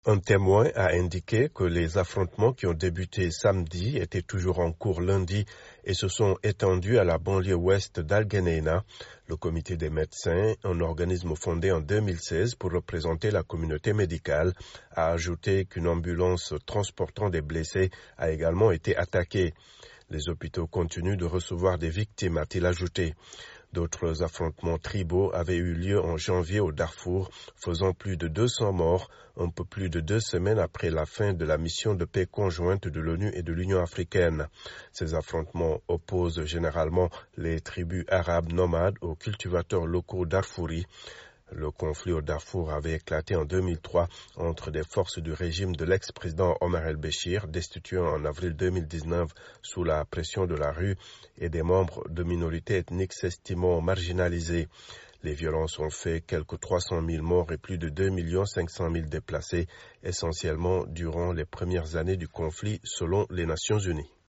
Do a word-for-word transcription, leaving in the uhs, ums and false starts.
Un témoin a indiqué que les affrontements qui ont débuté samedi étaient toujours en cours lundi et se sont étendus à la banlieue ouest d'Al-Geneina. Le comité des médecins, un organisme fondé en deux mille seize pour représenter la communauté médicale, a ajouté qu'une ambulance transportant des blessés a également été attaquée. Les hôpitaux continuent de recevoir des victimes, a-t-il ajouté. D'autres affrontements tribaux avaient eu lieu en janvier au Darfour, faisant plus de deux cents morts, un peu plus de deux semaines après la fin de la mission de paix conjointe de l'ONU et de l'Union africaine. Ces affrontements opposent généralement les tribus arabes nomades aux cultivateurs locaux darfouris. Le conflit au Darfour avait éclaté en deux mille trois entre des forces du régime de l'ex-président Omar el-Béchir, destitué en avril deux mille dix-neuf sous la pression de la rue, et des membres de minorités ethniques s'estimant marginalisés. Les violences ont fait quelques trois cent mille morts et plus de deux millions cinq cent mille déplacés, essentiellement durant les premières années du conflit, selon les Nations unies.